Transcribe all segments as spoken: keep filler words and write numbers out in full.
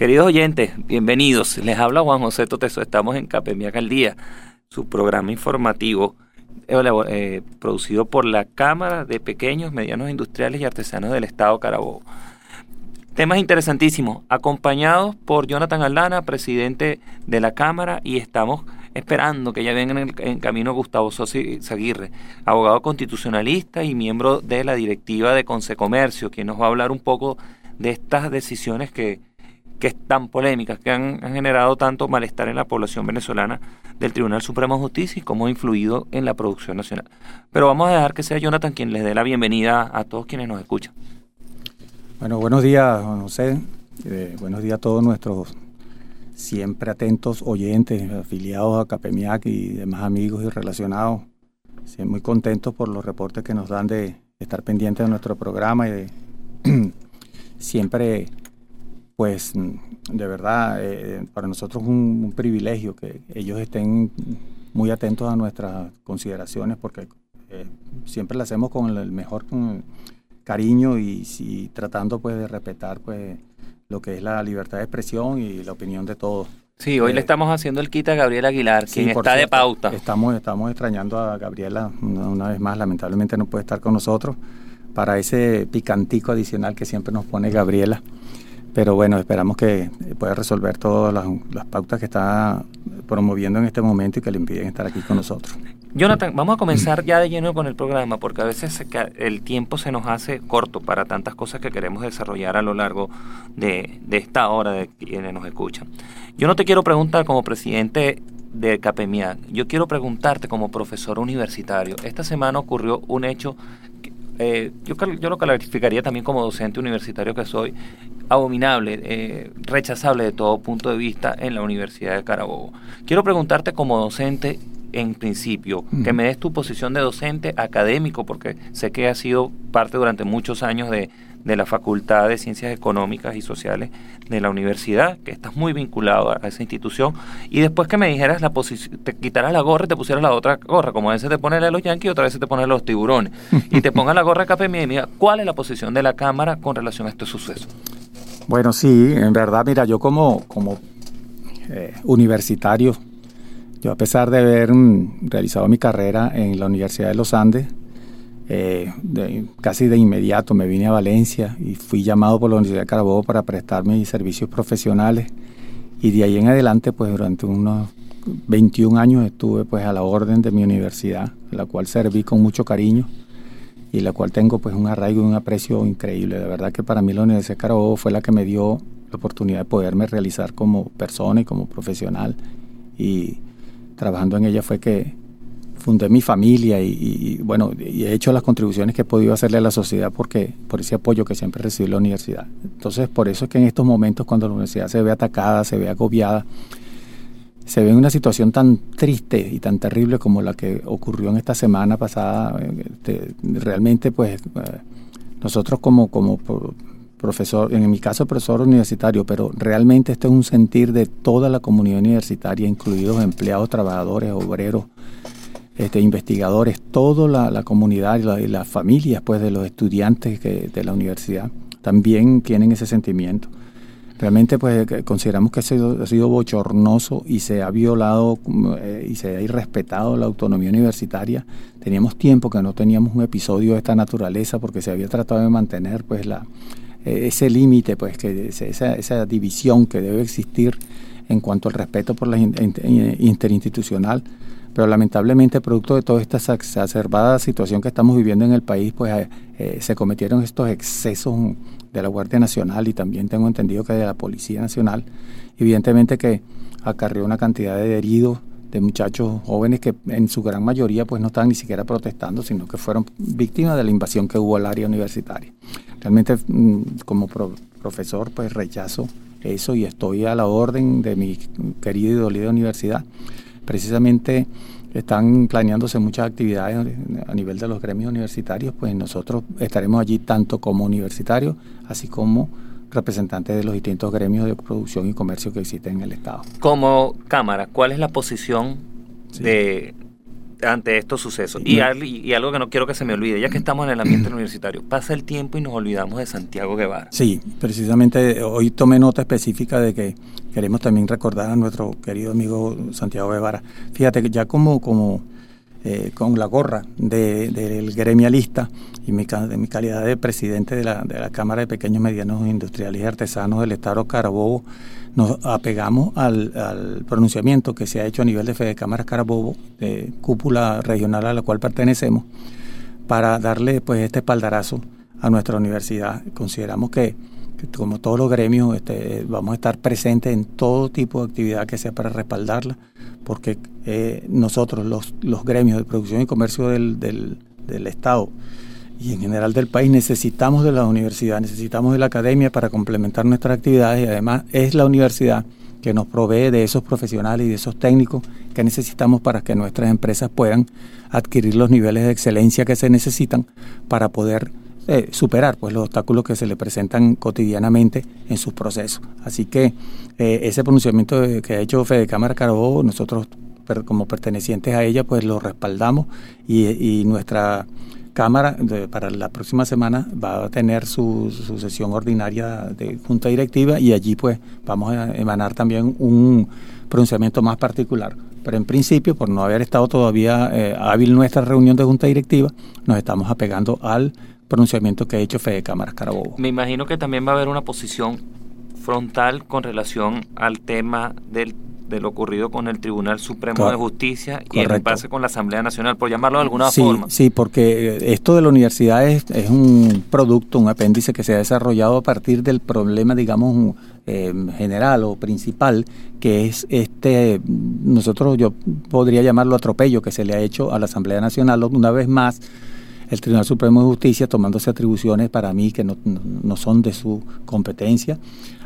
Queridos oyentes, bienvenidos. Les habla Juan José Toteso. Estamos en CAPEMIAC al Día, su programa informativo eh, eh, producido por la Cámara de Pequeños, Medianos Industriales y Artesanos del Estado Carabobo. Temas interesantísimos, acompañados por Jonathan Aldana, presidente de la Cámara, y estamos esperando que ya venga en, en camino Gustavo Sosa Aguirre, abogado constitucionalista y miembro de la directiva de Consecomercio, quien nos va a hablar un poco de estas decisiones que, que están polémicas, que han, han generado tanto malestar en la población venezolana del Tribunal Supremo de Justicia y cómo ha influido en la producción nacional. Pero vamos a dejar que sea Jonathan quien les dé la bienvenida a todos quienes nos escuchan. Bueno, buenos días, Juan José. Eh, buenos días a todos nuestros siempre atentos oyentes, afiliados a CAPEMIAC y demás amigos y relacionados. Sí, muy contentos por los reportes que nos dan de estar pendientes de nuestro programa y de siempre, pues, de verdad, eh, para nosotros es un, un privilegio que ellos estén muy atentos a nuestras consideraciones, porque eh, siempre lo hacemos con el mejor con cariño y, y tratando pues de respetar pues lo que es la libertad de expresión y la opinión de todos. Sí, hoy eh, le estamos haciendo el quita a Gabriela Aguilar, sí, quien está cierto, de pauta. Estamos, estamos extrañando a Gabriela una, una vez más, lamentablemente no puede estar con nosotros para ese picantico adicional que siempre nos pone Gabriela. Pero bueno, esperamos que pueda resolver todas las, las pautas que está promoviendo en este momento y que le impiden estar aquí con nosotros. Jonathan, vamos a comenzar ya de lleno con el programa, porque a veces el tiempo se nos hace corto para tantas cosas que queremos desarrollar a lo largo de, de esta hora de quienes nos escuchan. Yo no te quiero preguntar como presidente de CAPEMIAC, yo quiero preguntarte como profesor universitario. Esta semana ocurrió un hecho, eh, yo, yo lo calificaría también como docente universitario que soy, abominable, eh, rechazable de todo punto de vista en la Universidad de Carabobo. Quiero preguntarte como docente, en principio, uh-huh. que me des tu posición de docente académico, porque sé que has sido parte durante muchos años de, de la Facultad de Ciencias Económicas y Sociales de la universidad, que estás muy vinculado a esa institución, y después que me dijeras la posición, te quitaras la gorra y te pusieras la otra gorra, como a veces te pones la de los Yankees y otra vez te pones la de los Tiburones, y te pongas la gorra de CAPEMIAC y me digas, ¿cuál es la posición de la Cámara con relación a este suceso? Bueno, sí, en verdad, mira, yo como, como eh, universitario, yo a pesar de haber mm, realizado mi carrera en la Universidad de los Andes, eh, de, casi de inmediato me vine a Valencia y fui llamado por la Universidad de Carabobo para prestar mis servicios profesionales, y de ahí en adelante, pues durante unos veintiún años estuve pues a la orden de mi universidad, a la cual serví con mucho cariño y la cual tengo pues un arraigo y un aprecio increíble. De verdad que para mí la Universidad de Carabobo fue la que me dio la oportunidad de poderme realizar como persona y como profesional, y trabajando en ella fue que fundé mi familia y, y bueno, y he hecho las contribuciones que he podido hacerle a la sociedad porque por ese apoyo que siempre recibí la universidad. Entonces, por eso es que en estos momentos, cuando la universidad se ve atacada, se ve agobiada, se ve en una situación tan triste y tan terrible como la que ocurrió en esta semana pasada, este, realmente pues nosotros como, como profesor, en mi caso profesor universitario, pero realmente esto es un sentir de toda la comunidad universitaria, incluidos empleados, trabajadores, obreros, este, investigadores, toda la, la comunidad y, la, y las familias pues de los estudiantes que, de la universidad también tienen ese sentimiento. Realmente pues consideramos que ha sido, ha sido bochornoso y se ha violado eh, y se ha irrespetado la autonomía universitaria. Teníamos tiempo que no teníamos un episodio de esta naturaleza porque se había tratado de mantener pues la ese límite, pues que esa, esa división que debe existir en cuanto al respeto por la interinstitucional, pero lamentablemente producto de toda esta exacerbada situación que estamos viviendo en el país, pues eh, se cometieron estos excesos de la Guardia Nacional y también tengo entendido que de la Policía Nacional, evidentemente que acarreó una cantidad de heridos, de muchachos jóvenes que en su gran mayoría pues no estaban ni siquiera protestando, sino que fueron víctimas de la invasión que hubo al área universitaria. Realmente como pro, profesor pues rechazo eso y estoy a la orden de mi querida y dolida universidad. Precisamente están planeándose muchas actividades a nivel de los gremios universitarios, pues nosotros estaremos allí tanto como universitarios, así como representantes de los distintos gremios de producción y comercio que existen en el Estado. Como Cámara, ¿cuál es la posición sí. de ante estos sucesos. Y, al, y algo que no quiero que se me olvide, ya que estamos en el ambiente universitario, pasa el tiempo y nos olvidamos de Santiago Guevara. Sí, precisamente hoy tomé nota específica de que queremos también recordar a nuestro querido amigo Santiago Guevara. Fíjate que ya como, como eh, con la gorra de, del gremialista y mi, de mi calidad de presidente de la, de la Cámara de Pequeños, Medianos Industriales y Artesanos del Estado Carabobo, nos apegamos al, al pronunciamiento que se ha hecho a nivel de Fedecámaras Carabobo, de cúpula regional a la cual pertenecemos, para darle pues este espaldarazo a nuestra universidad. Consideramos que, que como todos los gremios este, vamos a estar presentes en todo tipo de actividad que sea para respaldarla, porque eh, nosotros los, los gremios de producción y comercio del, del, del Estado y en general del país necesitamos de la universidad, necesitamos de la academia para complementar nuestras actividades, y además es la universidad que nos provee de esos profesionales y de esos técnicos que necesitamos para que nuestras empresas puedan adquirir los niveles de excelencia que se necesitan para poder eh, superar pues los obstáculos que se le presentan cotidianamente en sus procesos. Así que eh, ese pronunciamiento que ha hecho Fedecámara Carabobo, nosotros como pertenecientes a ella pues lo respaldamos, y, y nuestra Cámara de, para la próxima semana va a tener su, su sesión ordinaria de junta directiva, y allí pues vamos a emanar también un pronunciamiento más particular. Pero en principio, por no haber estado todavía eh, hábil nuestra reunión de junta directiva, nos estamos apegando al pronunciamiento que ha hecho Fedecámaras Carabobo. Me imagino que también va a haber una posición frontal con relación al tema del de lo ocurrido con el Tribunal Supremo Cor- de Justicia y Correcto. En base con la Asamblea Nacional, por llamarlo de alguna sí, forma. Sí, porque esto de la universidad es, es un producto, un apéndice que se ha desarrollado a partir del problema, digamos, eh, general o principal, que es este, nosotros, yo podría llamarlo atropello que se le ha hecho a la Asamblea Nacional una vez más. El Tribunal Supremo de Justicia, tomándose atribuciones para mí que no, no, no son de su competencia,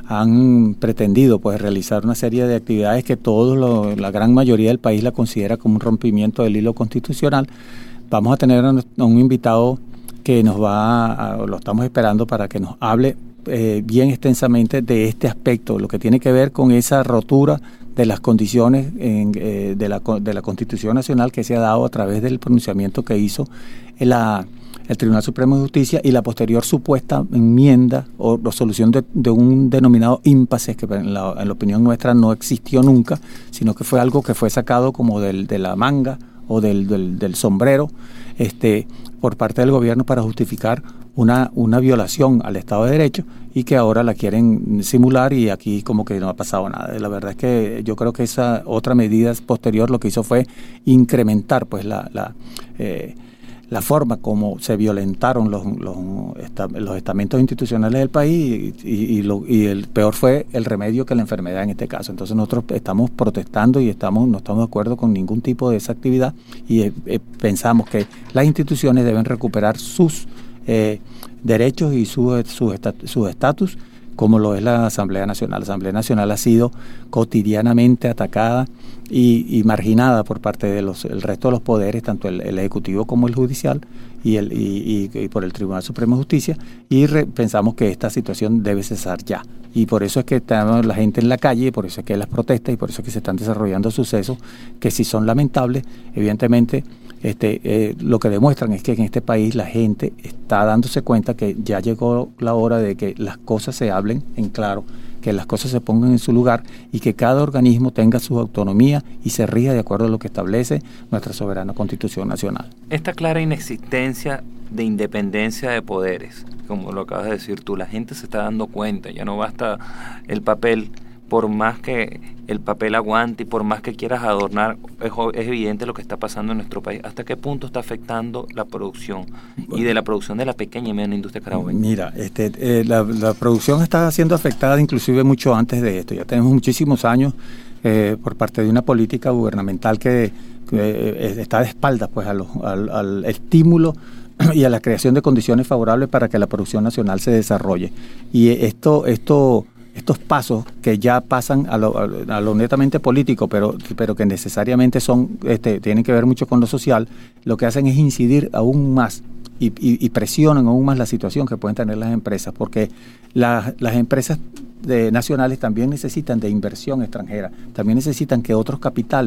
han pretendido pues realizar una serie de actividades que todos lo, la gran mayoría del país la considera como un rompimiento del hilo constitucional. Vamos a tener a un invitado que nos va, a, lo estamos esperando para que nos hable eh, bien extensamente de este aspecto, lo que tiene que ver con esa rotura de las condiciones en, eh, de, la, de la Constitución Nacional que se ha dado a través del pronunciamiento que hizo en la el Tribunal Supremo de Justicia y la posterior supuesta enmienda o resolución de, de un denominado impasse, que en la, en la opinión nuestra no existió nunca, sino que fue algo que fue sacado como del, de la manga o del, del, del sombrero este, por parte del gobierno para justificar una, una violación al Estado de Derecho, y que ahora la quieren simular y aquí como que no ha pasado nada. La verdad es que yo creo que esa otra medida posterior lo que hizo fue incrementar pues la... la eh, la forma como se violentaron los, los, los estamentos institucionales del país, y, y, y, lo, y el peor fue el remedio que la enfermedad en este caso. Entonces nosotros estamos protestando y estamos no estamos de acuerdo con ningún tipo de esa actividad, y eh, eh, pensamos que las instituciones deben recuperar sus eh, derechos y su, su, su estatus, como lo es la Asamblea Nacional. La Asamblea Nacional ha sido cotidianamente atacada y, y marginada por parte del de resto de los poderes, tanto el, el Ejecutivo como el Judicial, y, el, y, y, y por el Tribunal Supremo de Justicia, y re, pensamos que esta situación debe cesar ya. Y por eso es que tenemos la gente en la calle, por eso es que hay las protestas, y por eso es que se están desarrollando sucesos que sí son lamentables. Evidentemente, Este, eh, lo que demuestran es que en este país la gente está dándose cuenta que ya llegó la hora de que las cosas se hablen en claro, que las cosas se pongan en su lugar, y que cada organismo tenga su autonomía y se rija de acuerdo a lo que establece nuestra soberana Constitución Nacional. Esta clara inexistencia de independencia de poderes, como lo acabas de decir tú, la gente se está dando cuenta, ya no basta el papel. Por más que el papel aguante y por más que quieras adornar, es, es evidente lo que está pasando en nuestro país. ¿Hasta qué punto está afectando la producción y de la producción de la pequeña y mediana industria carabobeña? Mira, este, eh, la, la producción está siendo afectada inclusive mucho antes de esto. Ya tenemos muchísimos años eh, por parte de una política gubernamental que, que eh, está de espaldas pues, a los, al, al estímulo y a la creación de condiciones favorables para que la producción nacional se desarrolle. Y esto... esto Estos pasos que ya pasan a lo, a lo netamente político, pero, pero que necesariamente son este, tienen que ver mucho con lo social, lo que hacen es incidir aún más y, y, y presionan aún más la situación que pueden tener las empresas, porque la, las empresas de, nacionales también necesitan de inversión extranjera, también necesitan que otros capitales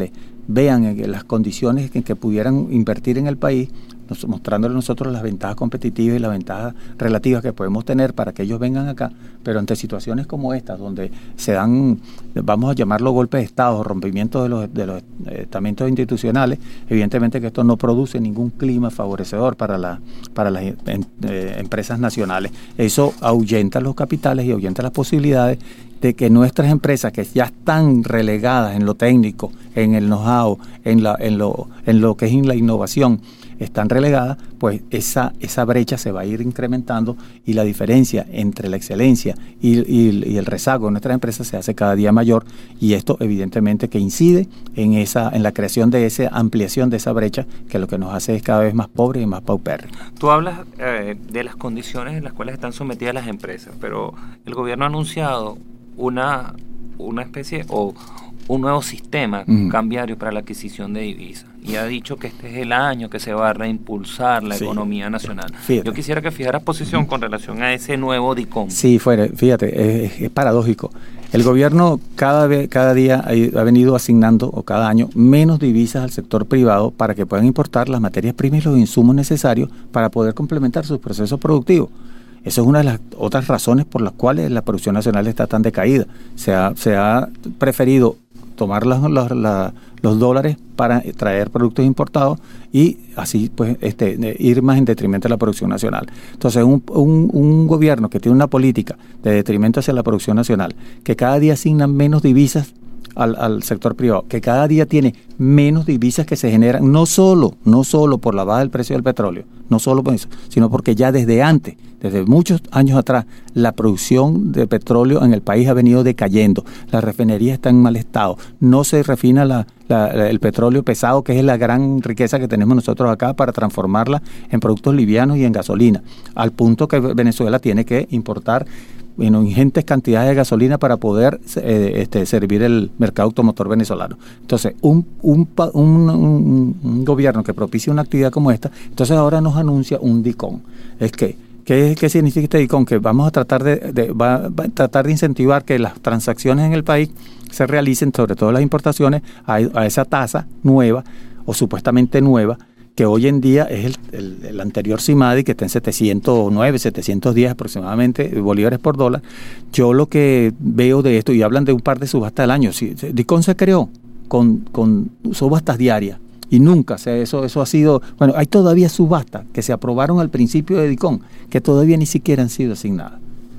vean en las condiciones en que pudieran invertir en el país, nos, mostrándole a nosotros las ventajas competitivas y las ventajas relativas que podemos tener para que ellos vengan acá, pero ante situaciones como estas, donde se dan, vamos a llamarlo golpes de Estado o rompimientos de los, de los estamentos institucionales, evidentemente que esto no produce ningún clima favorecedor para, la, para las en, eh, empresas nacionales. Eso ahuyenta los capitales y ahuyenta las posibilidades de que nuestras empresas que ya están relegadas en lo técnico, en el know-how, en, la, en, lo, en lo que es en la innovación, están relegadas, pues esa, esa brecha se va a ir incrementando y la diferencia entre la excelencia y, y, y el rezago de nuestras empresas se hace cada día mayor, y esto evidentemente que incide en, esa, en la creación de esa ampliación de esa brecha, que lo que nos hace es cada vez más pobre y más paupérrimo. Tú hablas eh, de las condiciones en las cuales están sometidas las empresas, pero el gobierno ha anunciado una, una especie o un nuevo sistema uh-huh. cambiario para la adquisición de divisas, y ha dicho que este es el año que se va a reimpulsar la sí. economía nacional. Fíjate. Yo quisiera que fijaras posición uh-huh. con relación a ese nuevo DICOM. Sí, fuera, fíjate, es, es paradójico. El gobierno cada vez, cada día ha, ha venido asignando, o cada año, menos divisas al sector privado para que puedan importar las materias primas y los insumos necesarios para poder complementar sus procesos productivos. Esa es una de las otras razones por las cuales la producción nacional está tan decaída. Se ha, se ha preferido tomar los, los, la, los dólares para traer productos importados y así pues este ir más en detrimento de la producción nacional. Entonces un, un, un gobierno que tiene una política de detrimento hacia la producción nacional, que cada día asigna menos divisas al, al sector privado, que cada día tiene menos divisas que se generan, no solo, no solo por la baja del precio del petróleo, no solo por eso, sino porque ya desde antes, desde muchos años atrás, la producción de petróleo en el país ha venido decayendo, las refinerías están en mal estado, no se refina la, la, la, el petróleo pesado, que es la gran riqueza que tenemos nosotros acá, para transformarla en productos livianos y en gasolina, al punto que Venezuela tiene que importar en ingentes cantidades de gasolina para poder eh, este, servir el mercado automotor venezolano. Entonces, un, un, un, un, un gobierno que propicia una actividad como esta, entonces ahora nos anuncia un DICOM. Es que, ¿qué, qué significa este DICOM? Que vamos a tratar de, de, va, va a tratar de incentivar que las transacciones en el país se realicen, sobre todo las importaciones, a, a esa tasa nueva o supuestamente nueva, que hoy en día es el, el, el anterior CIMADI, que está en setecientos nueve, setecientos diez aproximadamente bolívares por dólar. Yo lo que veo de esto, y hablan de un par de subastas al año, si, DICOM se creó con, con subastas diarias y nunca, o sea, eso, eso ha sido, bueno, hay todavía subastas que se aprobaron al principio de DICOM, que todavía ni siquiera han sido asignadas.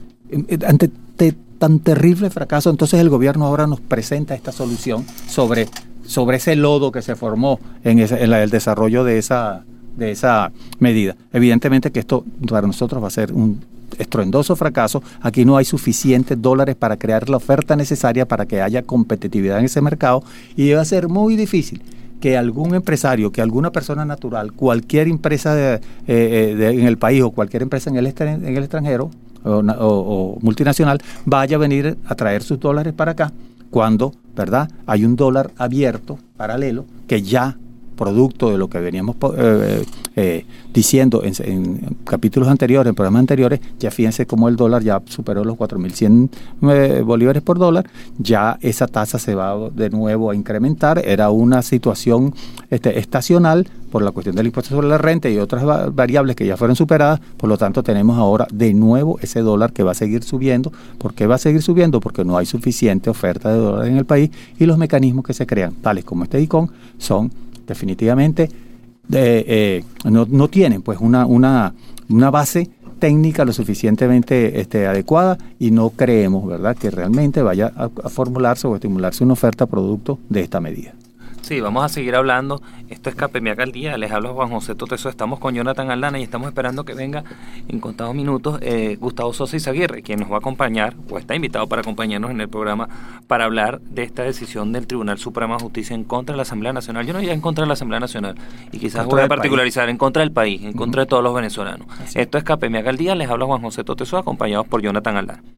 Ante te, tan terrible fracaso, entonces el gobierno ahora nos presenta esta solución sobre... sobre ese lodo que se formó en, ese, en la, el desarrollo de esa, de esa medida. Evidentemente que esto para nosotros va a ser un estruendoso fracaso. Aquí no hay suficientes dólares para crear la oferta necesaria para que haya competitividad en ese mercado, y va a ser muy difícil que algún empresario, que alguna persona natural, cualquier empresa de, eh, de, en el país o cualquier empresa en el, en el extranjero o, o, o multinacional vaya a venir a traer sus dólares para acá, cuando, ¿verdad?, hay un dólar abierto, paralelo, que ya, producto de lo que veníamos eh, eh, diciendo en, en capítulos anteriores, en programas anteriores, ya fíjense cómo el dólar ya superó los cuatro mil cien eh, bolívares por dólar, ya esa tasa se va de nuevo a incrementar. Era una situación este, estacional por la cuestión del impuesto sobre la renta y otras va- variables que ya fueron superadas, por lo tanto tenemos ahora de nuevo ese dólar que va a seguir subiendo. ¿Por qué va a seguir subiendo? Porque no hay suficiente oferta de dólares en el país, y los mecanismos que se crean, tales como este DICOM, son definitivamente eh, eh, no, no tienen pues una, una, una base técnica lo suficientemente este, adecuada, y no creemos, ¿verdad?, que realmente vaya a, a formularse o a estimularse una oferta producto de esta medida. Sí, vamos a seguir hablando. Esto es Capemiaca al Día. Les habla Juan José Toteso. Estamos con Jonathan Aldana y estamos esperando que venga en contados minutos eh, Gustavo Sosa Izaguirre, quien nos va a acompañar, o está invitado para acompañarnos en el programa, para hablar de esta decisión del Tribunal Supremo de Justicia en contra de la Asamblea Nacional. Yo no diría en contra de la Asamblea Nacional, y quizás voy a particularizar país. En contra del país, en uh-huh. contra de todos los venezolanos. Así. Esto es Capemiaca al Día. Les habla Juan José Toteso, acompañados por Jonathan Aldana.